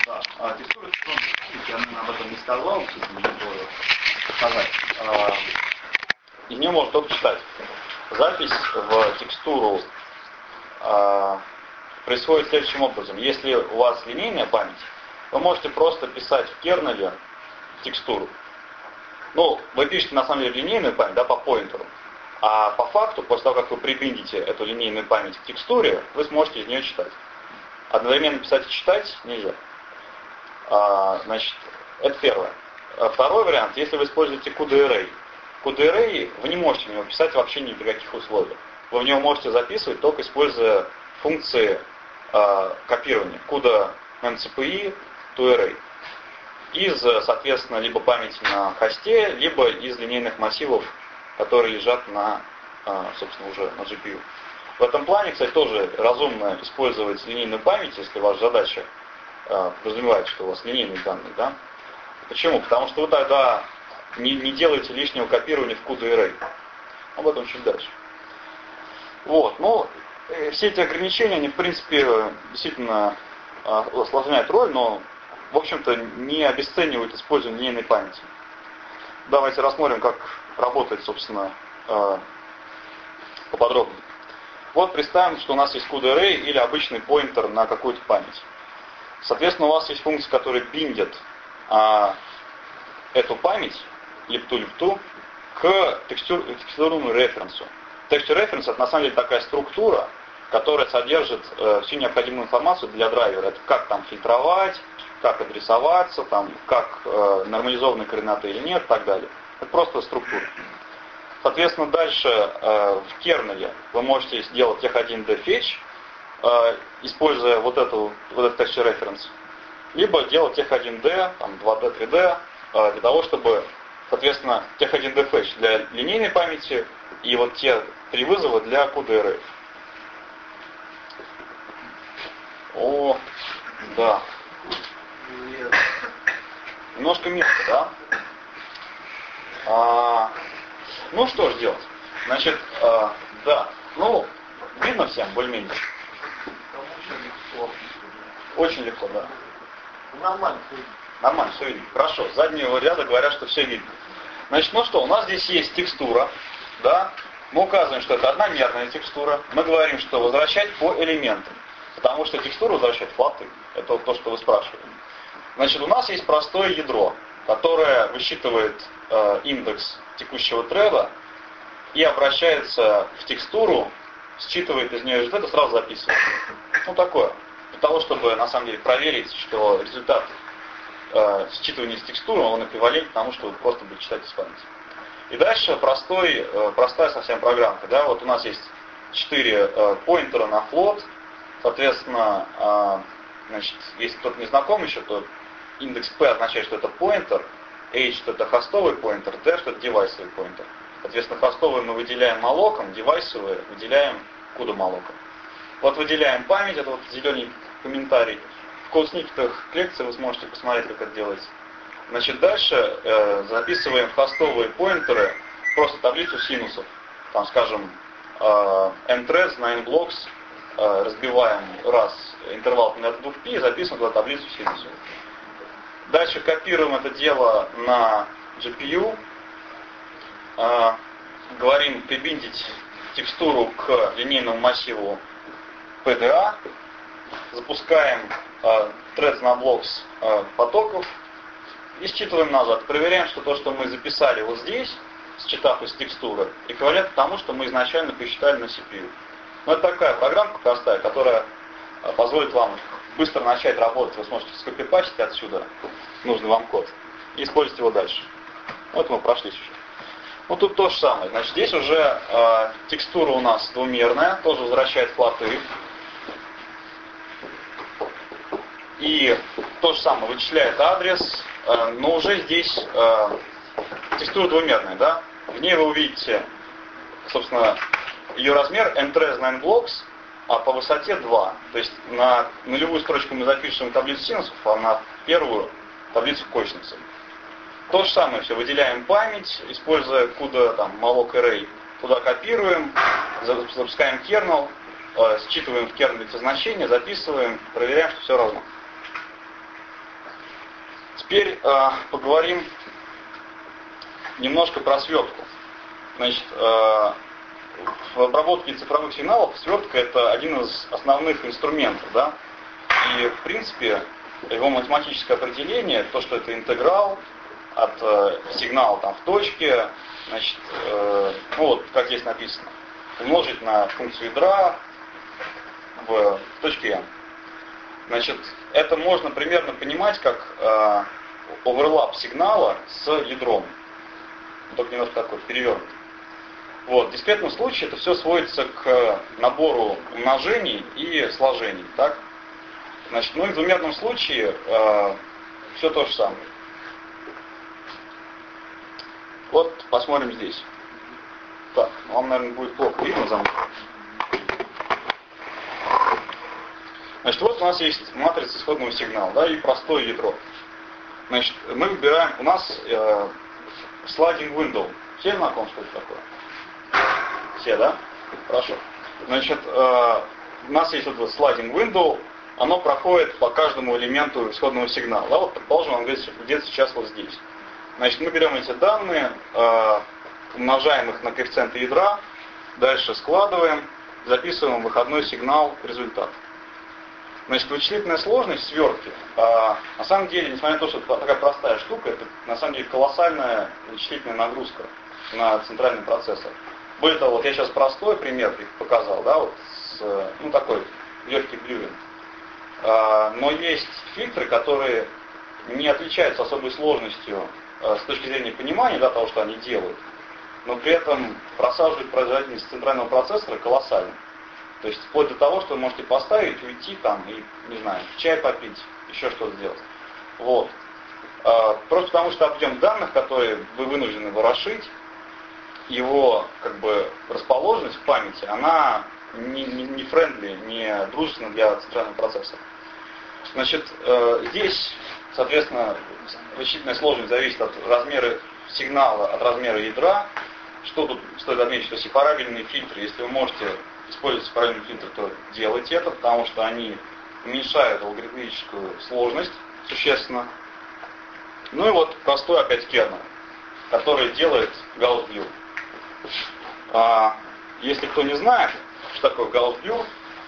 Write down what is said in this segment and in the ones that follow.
Да, текстура, я, наверное, об этом не сказал, не буду сказать. Из нее можно только читать. Запись в текстуру происходит следующим образом. Если у вас линейная память, вы можете просто писать в кернеле текстуру. Ну, вы пишете на самом деле линейную память, да, по поинтеру. А по факту, после того, как вы прибиндите эту линейную память к текстуре, вы сможете из нее читать. Одновременно писать и читать нельзя. Значит, это первое. Второй вариант, если вы используете CUDA-Array. CUDA-Array вы не можете в него писать вообще ни при каких условиях. Вы в него можете записывать, только используя функции копирования. CUDA MCPI to Array. Из, соответственно, либо памяти на хосте, либо из линейных массивов, которые лежат на, собственно, уже на GPU. В этом плане, кстати, тоже разумно использовать линейную память, если ваша задача подразумевает, что у вас линейные данные, да? Почему? Потому что вы тогда не делаете лишнего копирования в CUDA-Array. Об этом чуть дальше. Вот, ну, все эти ограничения, они, в принципе, действительно осложняют роль, но, в общем-то, не обесценивают использование линейной памяти. Давайте рассмотрим, как работает, собственно, поподробнее. Вот представим, что у нас есть CUDA-Array или обычный поинтер на какую-то память. Соответственно, у вас есть функции, которые биндят эту память, липту, к текстурному референсу. Texture reference — это на самом деле такая структура, которая содержит всю необходимую информацию для драйвера. Это как там фильтровать, как адресоваться, там, как нормализованы координаты или нет, и так далее. Это просто структура. Соответственно, дальше в кернеле вы можете сделать T1D fetch, используя вот этот texture reference, либо делать T1D, там, 2D, 3D, для того, чтобы, соответственно, T1D fetch для линейной памяти и вот те три вызова для CUDA-Array. О, да. Немножко места, да? Ну, что же делать? Значит, да. Ну, видно всем, более-менее? Очень легко, да. Нормально. Нормально, все видно. Хорошо. С заднего ряда говорят, что все видно. Значит, ну что, у нас здесь есть текстура, да? Мы указываем, что это одномерная текстура. Мы говорим, что возвращать по элементам. Потому что текстуру возвращать флоты. Это вот то, что вы спрашивали. Значит, у нас есть простое ядро, которое высчитывает индекс текущего треда и обращается в текстуру, считывает из нее результат и сразу записывает. Ну, такое. Для того, чтобы, на самом деле, проверить, что результат считывания из текстуры, он эквивалентен тому, что вы просто будете читать из памяти. И дальше простая совсем программка. Да? Вот у нас есть 4 поинтера на флот. Соответственно, значит, если кто-то не знаком еще, то индекс P означает, что это поинтер, H, что это хостовый поинтер, D, что это девайсовый поинтер. Соответственно, хостовый мы выделяем малоком, девайсовые выделяем CUDA малоком. Вот выделяем память, это вот зеленый комментарий. В код-сниппетах лекции вы сможете посмотреть, как это делается. Значит, дальше записываем в хостовые поинтеры просто таблицу синусов. Там, скажем, mthreads на nblocks, разбиваем раз интервал от 2π и записываем туда таблицу синусов. Дальше копируем это дело на GPU. Говорим прибиндить текстуру к линейному массиву PDA. Запускаем threads на blocks потоков и считываем назад. Проверяем, что то, что мы записали вот здесь, считав из текстуры, эквивалентно тому, что мы изначально посчитали на CPU. Но это такая программка простая, которая позволит вам быстро начать работать. Вы сможете скопипастить отсюда нужный вам код и использовать его дальше. Вот мы прошли уже. Ну тут то же самое. Значит, здесь уже текстура у нас двумерная, тоже возвращает флоты. И то же самое, вычисляет адрес, но уже здесь текстура двумерная, да? В ней вы увидите, собственно, ее размер mthreads на nblocks, а по высоте 2. То есть на нулевую строчку мы запишем таблицу синусов, а на первую таблицу косинусов. То же самое все, выделяем память, используя CUDA, там, malloc array, туда копируем, запускаем kernel, считываем в kernel эти значения, записываем, проверяем, что все равно. Теперь поговорим немножко про свертку. Значит, в обработке цифровых сигналов свертка это один из основных инструментов, да? И в принципе его математическое определение, то, что это интеграл от сигнала там в точке, значит, ну вот как здесь написано, умножить на функцию ядра в точке n. Значит, это можно примерно понимать как оверлап сигнала с ядром. Только немножко такой перевернут. Вот. В дискретном случае это все сводится к набору умножений и сложений. Так? Значит, ну и в двумерном случае все то же самое. Вот посмотрим здесь. Так, вам, наверное, будет плохо видно за мной. Значит, вот у нас есть матрица исходного сигнала, да, и простое ядро. Значит, мы выбираем, у нас sliding window. Все знакомы, что это такое? Все, да? Хорошо. Значит, у нас есть вот sliding window, оно проходит по каждому элементу исходного сигнала. Да, вот, предположим, он где-то сейчас вот здесь. Значит, мы берем эти данные, умножаем их на коэффициенты ядра, дальше складываем, записываем выходной сигнал результат. Значит, вычислительная сложность свертки, на самом деле, несмотря на то, что это такая простая штука, это на самом деле колоссальная вычислительная нагрузка на центральный процессор. Более того, вот я сейчас простой пример показал, да, вот ну такой легкий блювин. Но есть фильтры, которые не отличаются особой сложностью с точки зрения понимания, да, того, что они делают, но при этом просаживают производительность центрального процессора колоссально. То есть вплоть до того, что вы можете поставить, уйти там и, не знаю, чай попить, еще что-то сделать. Вот. Просто потому что объем данных, которые вы вынуждены ворошить, его как бы расположенность в памяти, она не френдли, не дружественна для центрального процессора. Значит, здесь, соответственно, вычислительная сложность зависит от размера сигнала, от размера ядра. Что тут стоит отметить, что сепарабельные фильтры, если вы можете использовать сепарабельный фильтр, то делайте это, потому что они уменьшают алгоритмическую сложность существенно. Ну и вот простой опять кернер, который делает Gauss-Blur. Если кто не знает, что такое Gauss-Blur,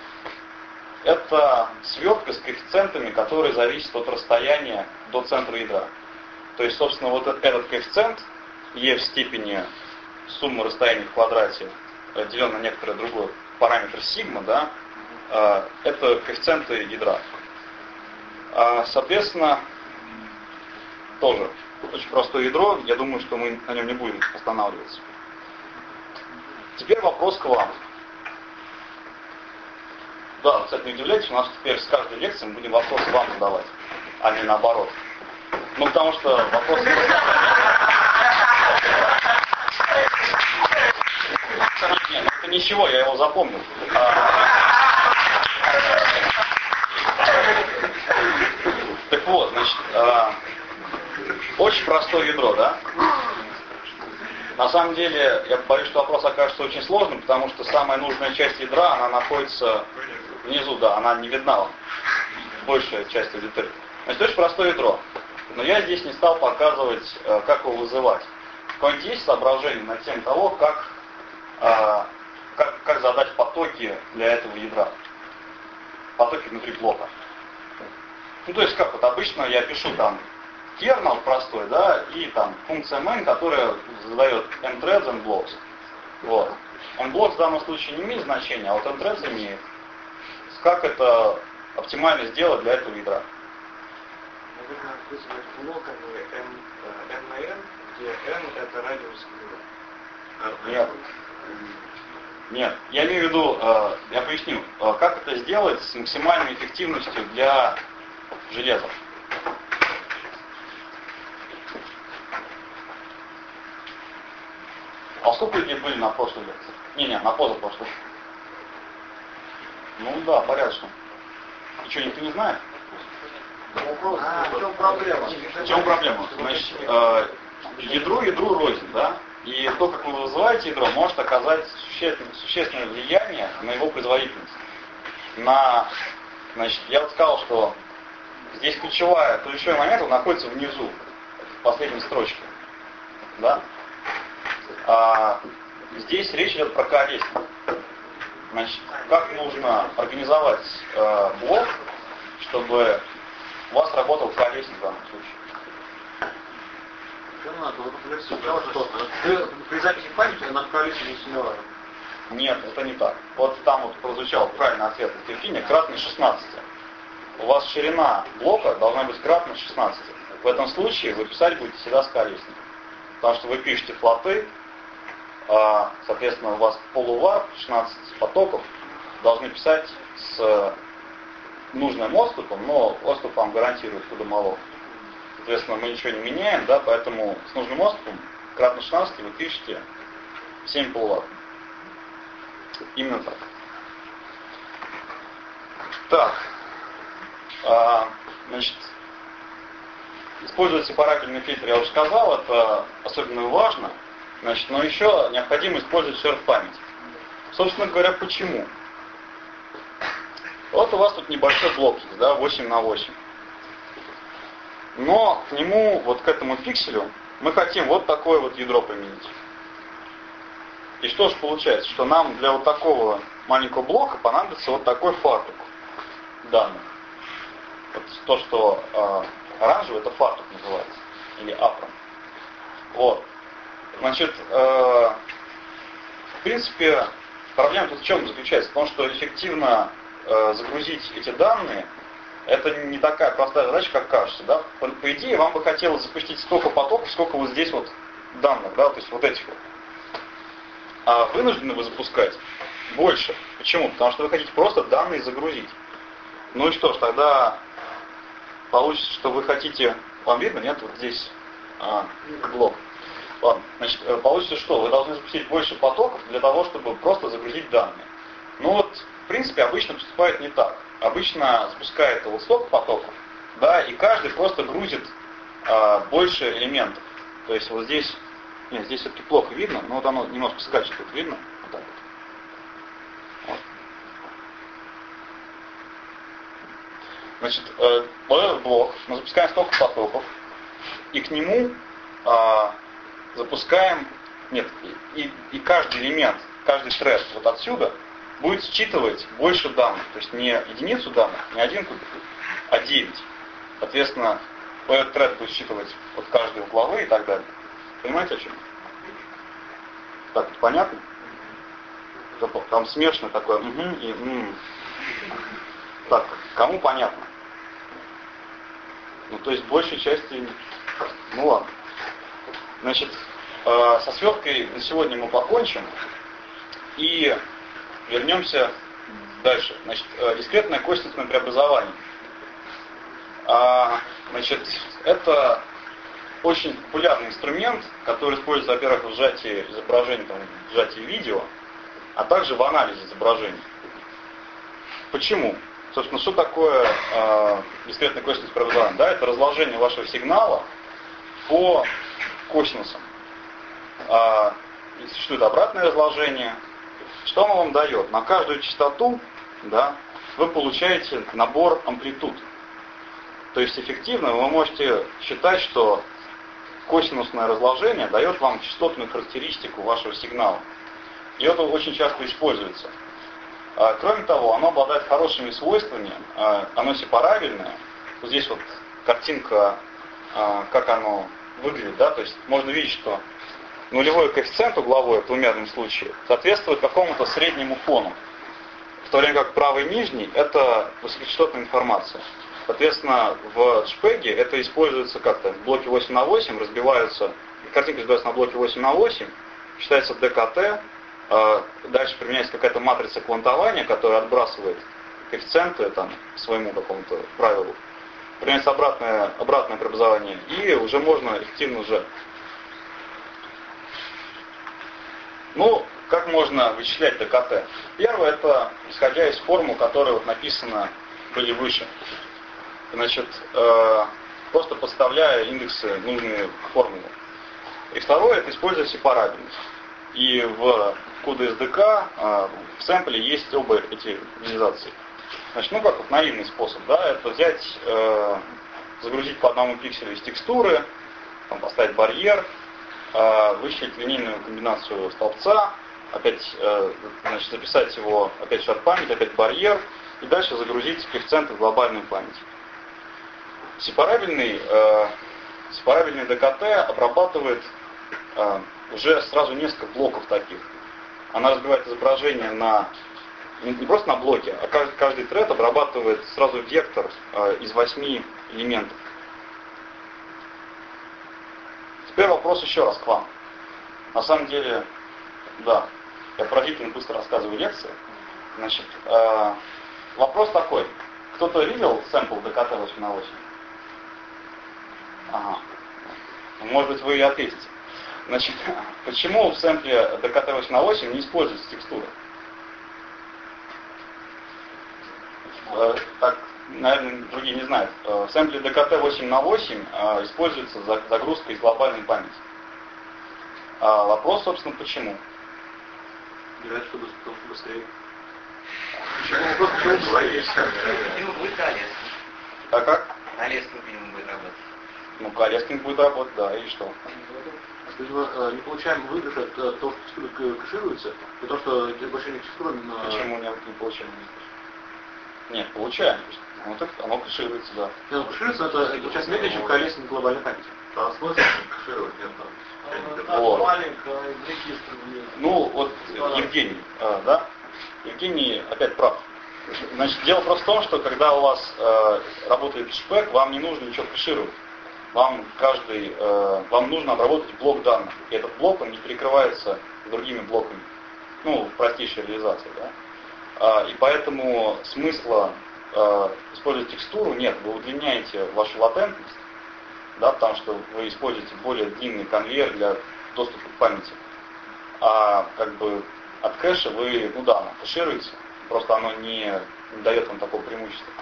это свертка с коэффициентами, которые зависят от расстояния до центра ядра. То есть, собственно, вот этот коэффициент e в степени суммы расстояний в квадрате, делен на некоторый другой параметр сигма, да, это коэффициенты ядра. Соответственно, тоже очень простое ядро, я думаю, что мы на нем не будем останавливаться. Теперь вопрос к вам. Да, кстати, не удивляйтесь, у нас теперь с каждой лекции мы будем вопросы вам задавать, а не наоборот. Ну, потому что вопросы... Нет, это ничего, я его запомнил. Так вот, значит, очень простое ядро, да? На самом деле, я боюсь, что вопрос окажется очень сложным, потому что самая нужная часть ядра, она находится внизу, да, она не видна вам. Большая часть аудитории. Значит, очень простое ядро. Но я здесь не стал показывать, как его вызывать. Какое-нибудь есть соображение на тему того, как задать потоки для этого ядра? Потоки внутри блока. Ну, то есть, как вот обычно я пишу там kernel простой, да, и там функция main, которая задает n-threads, n-blocks. Вот. N-blocks в данном случае не имеет значения, а вот n-threads имеет. Как это оптимально сделать для этого ядра? Наверное, вызвать блоками n на n, где n это радиус ядра. Нет, я имею в виду, я поясню, как это сделать с максимальной эффективностью для железа. А сколько людей были на прошлой лекции? Не, на позапрошлой. Ну да, порядочно. И что, никто не знает? В чем проблема? В чем проблема? Значит, ядру рознь, да? И то, как вы вызываете ядро, может оказать существенное влияние на его производительность. Значит, я вот сказал, что здесь ключевой момент, он находится внизу, в последней строчке. Да? Здесь речь идет про колесник. Значит, как нужно организовать блок, чтобы у вас работал колесник в данном случае? При записи памяти на колесике синюра. Нет, это не так. Вот там вот прозвучал правильный ответ на Тефине, кратно 16. У вас ширина блока должна быть кратно 16. В этом случае вы писать будете всегда с колесником. Потому что вы пишете флоты, соответственно, у вас полувар, 16 потоков, должны писать с нужным отступом, но отступ вам гарантирует худомолов. Соответственно, мы ничего не меняем, да, поэтому с нужным отступом кратно 16 вы пишете 7 полувар. Именно так. Так. Значит, использовать сепарабельный фильтр, я уже сказал, это особенно важно. Значит, но еще необходимо использовать шерх-память. Собственно говоря, почему? Вот у вас тут небольшой блок есть, да, 8 на 8. Но к нему, вот к этому пикселю, мы хотим вот такое вот ядро применить. И что же получается? Что нам для вот такого маленького блока понадобится вот такой фартук данных. Вот то, что оранжевый, это фартук называется. Или апрон. Вот. Значит, в принципе, проблема тут в чем заключается? В том, что эффективно загрузить эти данные, это не такая простая задача, как кажется. Да? По идее, вам бы хотелось запустить столько потоков, сколько вот здесь вот данных, да, то есть вот этих вот. А вынуждены вы запускать больше. Почему? Потому что вы хотите просто данные загрузить. Ну и что ж, тогда получится, что вы хотите... Вам видно, нет? Вот здесь блок. Ладно, значит, получится что? Вы должны запустить больше потоков для того, чтобы просто загрузить данные. Ну вот, в принципе, обычно поступает не так. Обычно запускает вот столько потоков, да, и каждый просто грузит больше элементов. То есть вот здесь... Нет, здесь все-таки плохо видно, но вот оно немножко скачет, тут видно? Вот так вот. Значит, вот этот блок, мы запускаем столько потоков, и к нему запускаем, нет, и каждый элемент, каждый тред вот отсюда будет считывать больше данных. То есть не единицу данных, не 1 кубик, а 9. Соответственно, этот тред будет считывать вот каждые угловые и так далее. Понимаете, о чем? Так, понятно? Там смешно такое. И. Так, кому понятно? Ну, то есть, большей части... Ну, ладно. Значит, со сверткой на сегодня мы покончим. И вернемся дальше. Значит, дискретное костное преобразование. Значит, это очень популярный инструмент, который используется, во-первых, в сжатии изображений, в сжатии видео, а также в анализе изображений. Почему? Собственно, что такое дискретное косинусное преобразование? Да, это разложение вашего сигнала по косинусам. Существует обратное разложение. Что оно вам дает? На каждую частоту, да, вы получаете набор амплитуд. То есть эффективно вы можете считать, что косинусное разложение дает вам частотную характеристику вашего сигнала. И это очень часто используется. Кроме того, оно обладает хорошими свойствами, оно сепарабельное. Вот здесь вот картинка, как оно выглядит, да, то есть можно видеть, что нулевой коэффициент угловой в двумерном случае соответствует какому-то среднему фону, в то время как правый нижний это высокочастотная информация. Соответственно, в JPEG это используется как-то в блоке 8 на 8, разбиваются, картинка разбивается на блоке 8 на 8, считается ДКТ, дальше применяется какая-то матрица квантования, которая отбрасывает коэффициенты там, к своему какому-то правилу. Применяется обратное преобразование, и уже можно эффективно сжать. Ну, как можно вычислять ДКТ? Первое, это исходя из формул, которые вот написаны были выше. Значит, просто подставляя индексы, нужные формулы. И второе, это используя сепарабельность. И в коде SDK в сэмпле есть оба эти реализации. Значит, ну как вот наивный способ, да, это взять, загрузить по одному пикселю из текстуры, там, поставить барьер, вычислить линейную комбинацию столбца, опять значит, записать его опять в память, опять барьер, и дальше загрузить коэффициенты в глобальную память. Сепарабельный ДКТ обрабатывает уже сразу несколько блоков таких. Она разбивает изображение не просто на блоки, а каждый тред обрабатывает сразу вектор из 8 элементов. Теперь вопрос еще раз к вам. На самом деле, да, я поразительно быстро рассказываю лекции. Значит, вопрос такой. Кто-то видел сэмпл ДКТ 8/8? Ага. Может быть, вы и ответите. Значит, почему в сэмпле ДКТ 8/8 не используется текстура? Так, наверное, другие не знают. В сэмпле ДКТ 8/8 используется загрузка из глобальной памяти. Вопрос, собственно, почему? Играть, чтобы быстрее. Почему будет колесник? А как? Колесник, видимо, будет работать. Ну, колесник будет работать, да, и что? То есть мы не получаем выигрыш от того, что текстура кэшируется, и то, что обращение к текстурам... Почему не получаем? Нет, получаем. Оно кэшируется, да. Нет, кэшируется, это получается медленнее, чем колесник глобальной памяти. Там смысл кэшировать нет там. Вот. Маленькая регистр. Ну, вот Евгений, да? Евгений опять прав. Значит, дело просто в том, что когда у вас работает кэшбэк, вам не нужно ничего кэшировать. Вам нужно обработать блок данных. И этот блок, он не перекрывается другими блоками. Ну, простейшая реализация, да? И поэтому смысла использовать текстуру нет. Вы удлиняете вашу латентность, да, потому что вы используете более длинный конвейер для доступа к памяти. А как бы от кэша вы, ну да, оно кэшируется, просто оно не дает вам такого преимущества.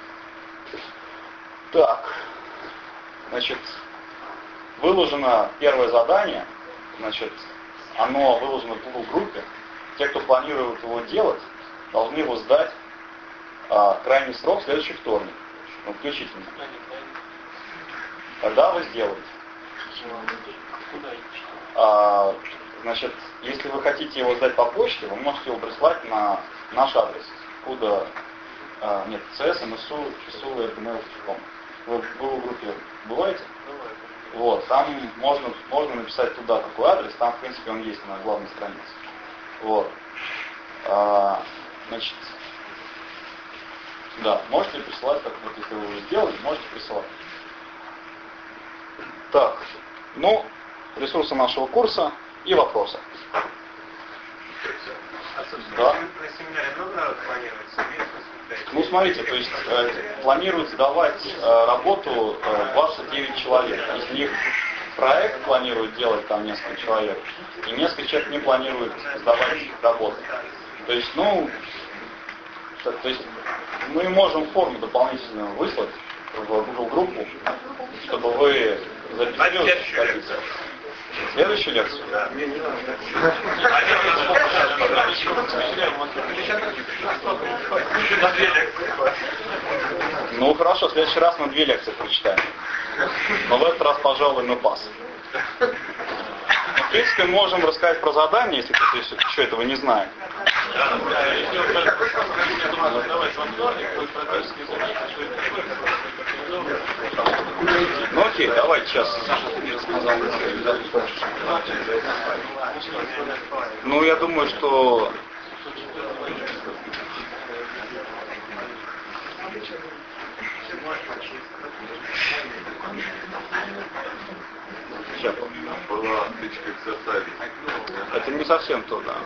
Так, значит, выложено первое задание, значит, оно выложено в Google группе. Те, кто планирует его делать, должны его сдать крайний срок следующий вторник, ну, включительно. Тогда вы сделаете. Значит, если вы хотите его сдать по почте, вы можете его прислать на наш адрес, куда нет, cs.msu@gmail.com. Вы в Google группе бываете? Вот, там можно написать туда какой адрес, там, в принципе, он есть на главной странице. Вот. Значит, да, можете присылать, как вот если вы уже сделали, можете присылать. Так, ну, ресурсы нашего курса и вопросы. Да. На семинаре много народ планируется? Ну, смотрите, то есть планируется давать работу 29 человек. Из них проект планирует делать там несколько человек, и несколько человек не планирует сдавать работу. То есть, мы можем форму дополнительную выслать в Google группу, чтобы вы записали следующую лекцию. Да. Ну хорошо, в следующий раз мы 2 лекции прочитаем. Но в этот раз, пожалуй, мы пас. В принципе, мы можем рассказать про задание, если кто-то еще этого не знает. Ну окей, давайте сейчас. Ну, я думаю, что... Сейчас. Была стычка к составе. Это не совсем то, да.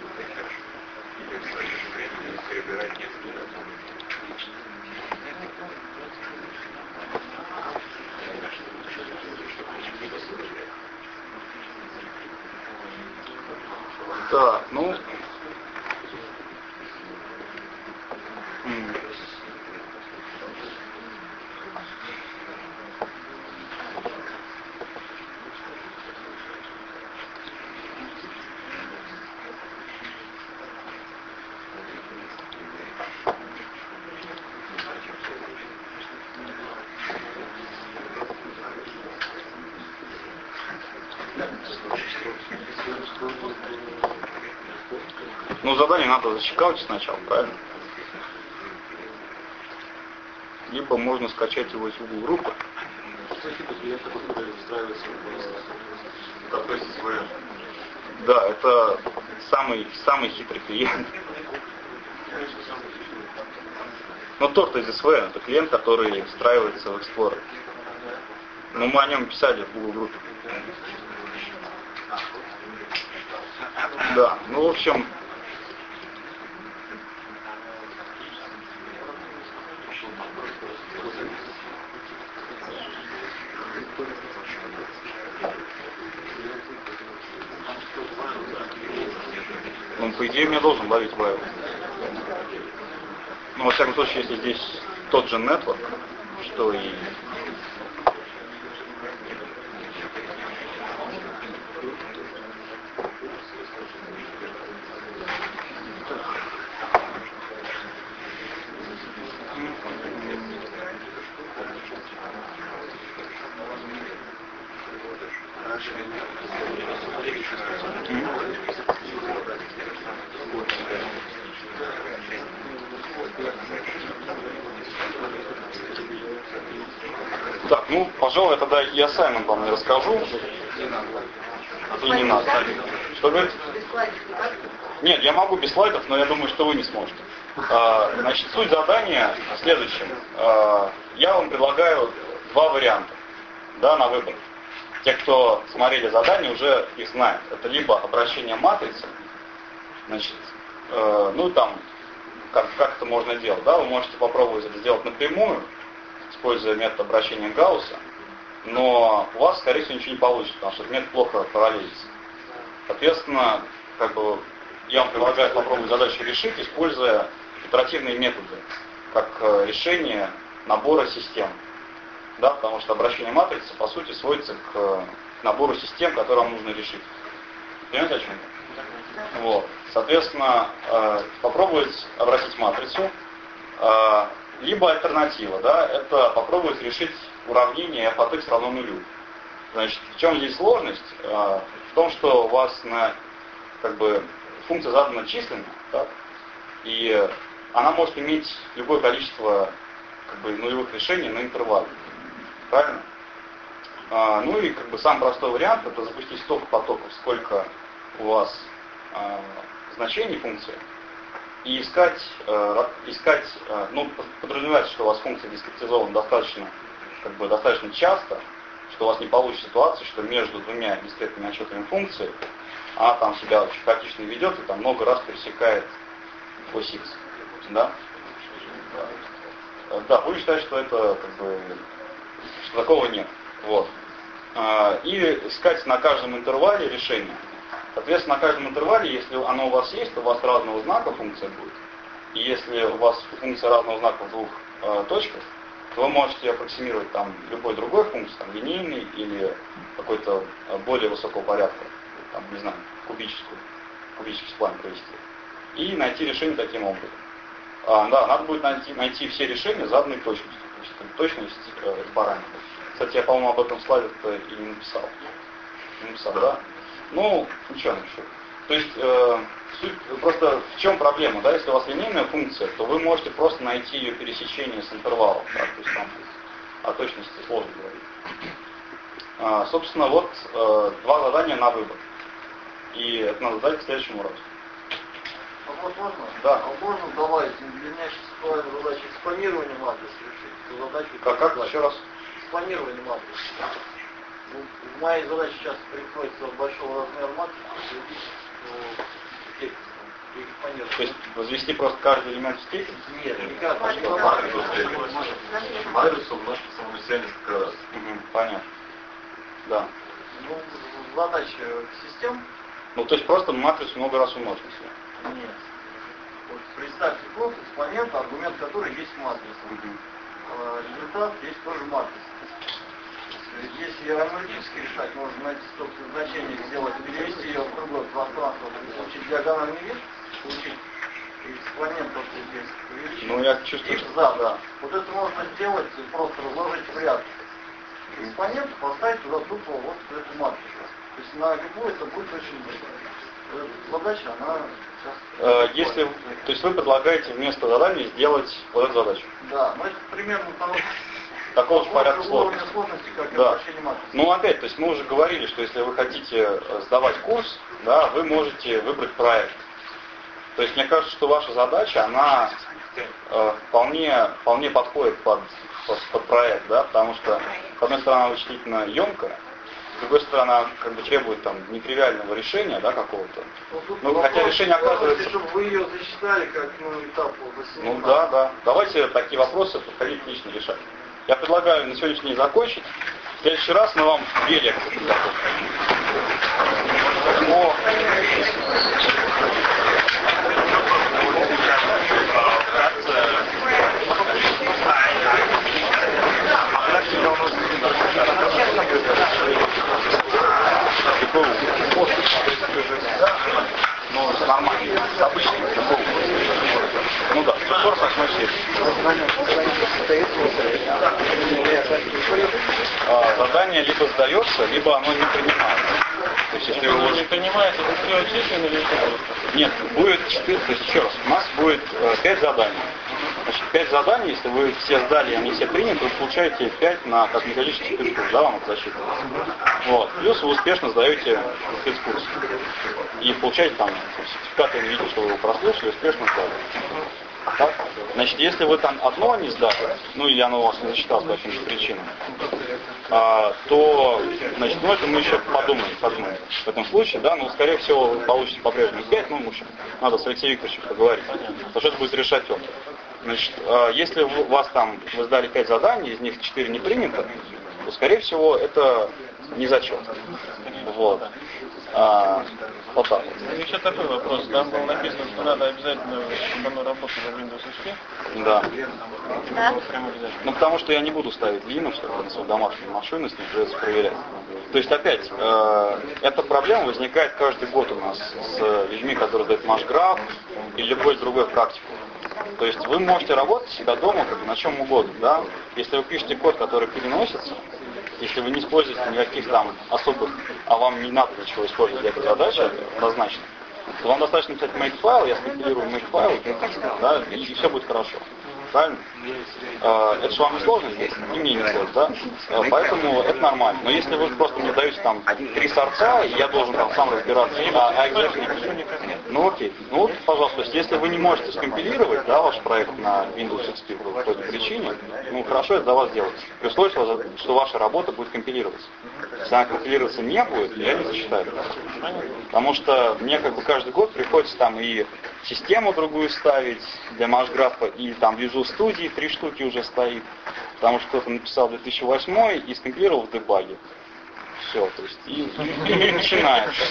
Перебирать несколько. Так, ну... Ну, задание надо зачекать сначала, правильно? Либо можно скачать его из Google группы. Да, это самый хитрый клиент. Но торт из SVN это клиент, который встраивается в Explorer. Но мы о нем писали в Google группе. Да, ну в общем... Ну, по идее, меня должен ловить вайл. Ну, во всяком случае, если здесь тот же network, что и... Так, ну, пожалуй, я тогда и assignment вам не расскажу. И не надо. Что говорит? Нет, я могу без слайдов, но я думаю, что вы не сможете. Значит, суть задания в следующем. Я вам предлагаю два варианта, да, на выбор. Те, кто смотрели задание, уже их знают. Это либо обращение матрицы, значит, ну там, как это можно делать, да, вы можете попробовать это сделать напрямую, используя метод обращения Гаусса, но у вас, скорее всего, ничего не получится, потому что этот метод плохо параллелится. Соответственно, как бы, я вам предлагаю попробовать задачу решить, используя итеративные методы, как решение набора систем. Да, потому что обращение матрицы, по сути, сводится к набору систем, которые вам нужно решить. Понимаете, о чем я? Вот. Соответственно, попробовать обратить матрицу, либо альтернатива, да, это попробовать решить уравнение f от x равно нулю. Значит, в чем здесь сложность? В том, что у вас как бы, функция задана численно, так, и она может иметь любое количество как бы, нулевых решений на интервале. Правильно? Ну и как бы сам простой вариант это запустить столько потоков, сколько у вас значений функции, и искать, ну, подразумевается, что у вас функция дискретизована достаточно часто, что у вас не получится ситуация, что между двумя дискретными отчетами функции она там себя очень хаотично ведет и там много раз пересекает ось x. Да? Да, будем считать, что это как бы, что такого нет. Вот. И искать на каждом интервале решение. Соответственно, на каждом интервале, если оно у вас есть, то у вас разного знака функция будет. И если у вас функция разного знака в двух точках, то вы можете аппроксимировать там любой другой функции, там линейный или какой-то более высокого порядка, там, не знаю, кубический сплайн провести. И найти решение таким образом. Да, надо будет найти все решения заданной точностью. То есть точность параметров. Кстати, я, по-моему, об этом слайде-то и не написал. Не написал, да? Ну, ничего, напишу. То есть, суть, просто в чем проблема, да? Если у вас линейная функция, то вы можете просто найти ее пересечение с интервалом. Да? То есть там о точности сложно говорить. Собственно, вот два задания на выбор. И это надо дать к следующему разу. Вот можно? Да. А можно давайте, для меня сейчас актуальна задача экспонирования матрицы решить. Эту задачу Как? Еще раз? Экспонирование матрицы. Ну, в моей задаче сейчас приходится большого размера матрицы степень. То есть возвести просто каждый элемент в степень? Нет, никак. Матрицу умножить по самому себя несколько раз. Понятно. Да. Ну, задача систем Ну, то есть просто матрицу много раз умножить. Нет. Вот представьте просто экспонент, аргумент который есть матрица. Результат есть тоже матрица. Если аналитически решать, можно найти собственное значение, сделать, перевести ее в другое пространство, получить диагональный вид, получить экспонент от этих величин. Ну, я чувствую, что да. Вот это можно сделать, просто разложить в ряд экспонент, поставить туда тупо вот эту матрицу. То есть на любую это будет очень быстро. Задача, она сейчас... Если, то есть вы предлагаете вместо задания сделать вот эту задачу? Да, но это примерно такого же порядка сложности, как да. обращение матрицы. Ну опять, то есть мы уже говорили, что если вы хотите сдавать курс, да, вы можете выбрать проект. То есть мне кажется, что ваша задача, она вполне подходит под проект, да, потому что, с одной стороны, она вычислительно емкая, с другой стороны, она как бы требует там нетривиального решения, да, какого-то. Ну, хотя решение оказывается... Чтобы вы ее засчитали как этап за Ну да. Давайте такие вопросы подходить лично решать. Я предлагаю на сегодняшний день закончить. В следующий раз мы вам 2 лекции подготовим. Ну, нормально. Обычный. Ну да, 48 задание либо сдается, либо оно не принимается. То есть, если вы не принимаете, то все отчислено или это? Нет, будет 4, то есть еще раз, у нас будет 5 заданий. Значит, 5 заданий, если вы все сдали, и они все приняты, вы получаете 5 на косметологический спецкурс, да, вам это засчитывается. Вот. Плюс вы успешно сдаете спецкурс. И получаете там сертификат, и видите, что вы его прослушали, успешно сдали. Так? Значит, если вы там одно не сдали, ну или оно у вас не засчиталось по каким-то причинам, то, значит, ну это мы еще подумаем в этом случае, да, но скорее всего вы получите по-прежнему 5, ну, в общем, надо с Алексеем Викторовичем поговорить, потому что это будет решать он. Значит, если у вас там, вы сдали 5 заданий, из них 4 не принято, то, скорее всего, это не зачет. Вот. Вот так вот. Еще такой вопрос. Там было написано, что надо обязательно, чтобы оно работало в Windows XP. Да. Да. Прямо обязательно. Ну, потому что я не буду ставить Linux на свою домашнюю машину, с ним придется проверять. То есть, опять, эта проблема возникает каждый год у нас с людьми, которые сдают Машграф или любой другой практику. То есть, вы можете работать себя дома как на чем угодно, да? Если вы пишете код, который переносится, если вы не используете никаких там особых, а вам не надо ничего использовать для этой задачи, однозначно, то вам достаточно написать make-файл, я скомпилирую make-файл, да, и все будет хорошо. Правильно? Это же вам не сложно здесь, и мне не сложно, да? Поэтому это нормально. Но если вы просто мне даете там 3 сорца, и я должен там сам разбираться, ну окей. Ну вот, пожалуйста, то есть если вы не можете скомпилировать, да, ваш проект на Windows XP по какой-то причине, ну хорошо, это за вас делается. При условии, что ваша работа будет компилироваться. Если она компилироваться не будет, я не засчитаю. Потому что мне как бы каждый год приходится там и систему другую ставить для Машграфа, и там Visual Studio 3 штуки уже стоит, потому что кто-то написал 2008 и скомпилировал в дебаге. Все, то есть и начинается.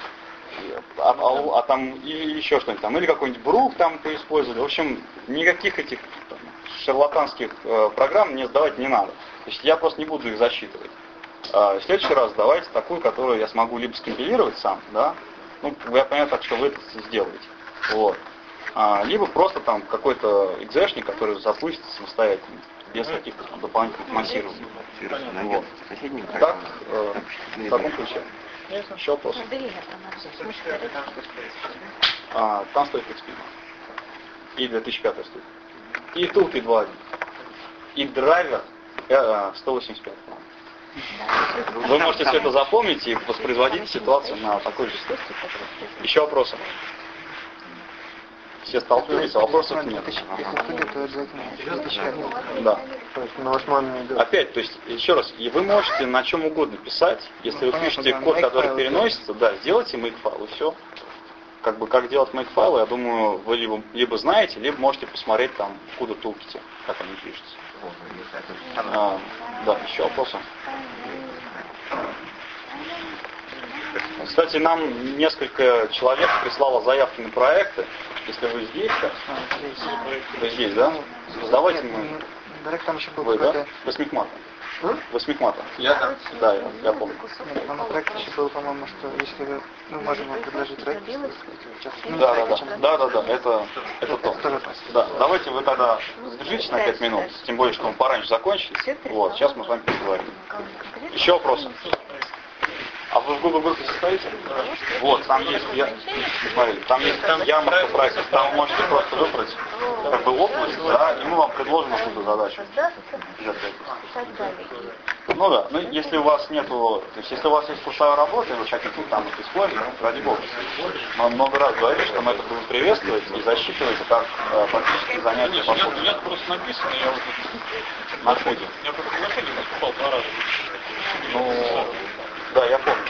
А там и еще что-нибудь там, или какой-нибудь брук там поиспользовали. В общем, никаких этих там, шарлатанских программ мне сдавать не надо. То есть я просто не буду их засчитывать. В следующий раз давайте такую, которую я смогу либо скомпилировать сам, да, ну, я понимаю так, что вы это сделаете. Вот. Либо просто там какой-то экзешник, который запустится самостоятельно, без каких-то там дополнительных массирований. Вот. Так, в таком ключе. Еще вопрос. Там стоит XP. И 2005 стоит. И Toolkit 2.1. И драйвер 185. Вы можете все это запомнить и воспроизводить ситуацию на такой же степени. Еще вопросы? Все столкнулись, а вопросов нет. Да. То есть на 8 не идет. Опять, то есть, еще раз, и вы можете на чем угодно писать, если вы пишете код, который переносится, да, сделайте makefile, и все. Как бы, как делать makefile, я думаю, вы либо знаете, либо можете посмотреть там в CUDA Toolkit, как они пишутся. Да, еще вопросы? Кстати, Кстати, нам несколько человек прислало заявки на проекты. Если вы здесь, вы здесь, да? Давайте мы... Дарек там еще был Вы, да? какой-то... Восьмихмата. Восьмихмата. Я Да, я помню. Нет, там на проекте еще было, по-моему, что если мы можем вам предложить проект... Да, это то. Да, давайте вы тогда задержитесь на 5 минут, тем более, что мы пораньше закончили. Вот, сейчас мы с вами поговорим. Еще вопросы? А вы в Google группе состоите? Вот, там есть, смотрите, там есть ярмарка проектов, там вы можете просто выбрать как бы область, да, и мы вам предложим какую-то задачу. Ну да, ну если у вас нету, то есть если у вас есть пустая работа, и вы хотите там их использовать, ради бога. Мы много раз говорили, что мы это будем приветствовать и засчитывать как практически занятия по У меня просто написано, я вот на ходе. я просто на ходе поступал 2 раза. Ну, да, я помню.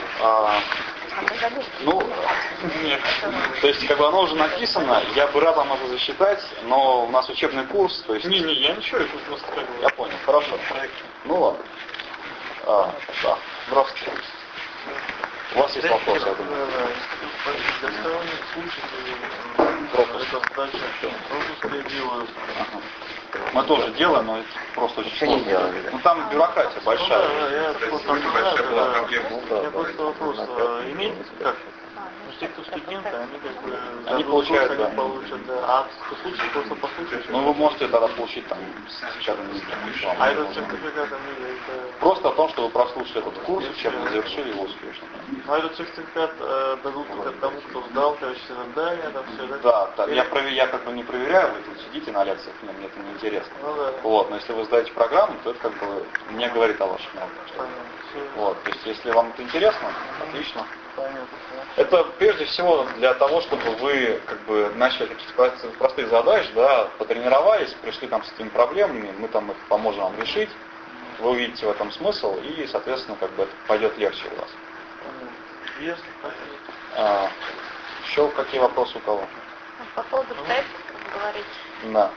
Ну, то есть, как бы оно уже написано, я бы рад вам это засчитать, но у нас учебный курс, то есть... Не, я ничего, я просто как бы... Я понял, хорошо. Ну ладно. Да, здравствуйте. У вас есть вопросы, я думаю. Для сторонних слушателей эта задача пропуска делают. Мы тоже делаем, но это просто очень Что не сложно. сделали, да? Ну там бюрократия большая. Я просто вопрос. Имеете как? Ну, те, кто студенты, они как бы... Они получают, они да. получат, да. А по случаю просто послушать. Ну вы можете тогда получить там учебный диплом. А этот сертификат, они это... Просто о том, что вы прослушали этот курс, учебный, завершили его успешно. А этот сертификат дадут только тому, кто сдал, количество задания, там все, да? Да, да. Я как бы не проверяю, вы тут сидите на лекциях, мне это не интересно. Ну да. Вот, но если вы сдаете программу, то это как бы не говорит о вашем навыках. Понятно. Всё. Вот, то есть если вам это интересно, отлично. Понятно. Это прежде всего для того, чтобы вы как бы начали какие-то простые задачи, да, потренировались, пришли там с этими проблемами, мы там их поможем вам решить, вы увидите в этом смысл и, соответственно, как бы это пойдет легче у вас. Есть. Еще какие вопросы у кого? По поводу проекта, как вы говорите, Да.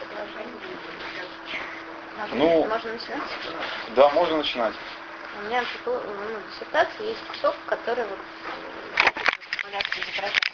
предложение. Можно начинать? Да, можно начинать. У меня в диссертации есть кусок, который вот позволяет изображать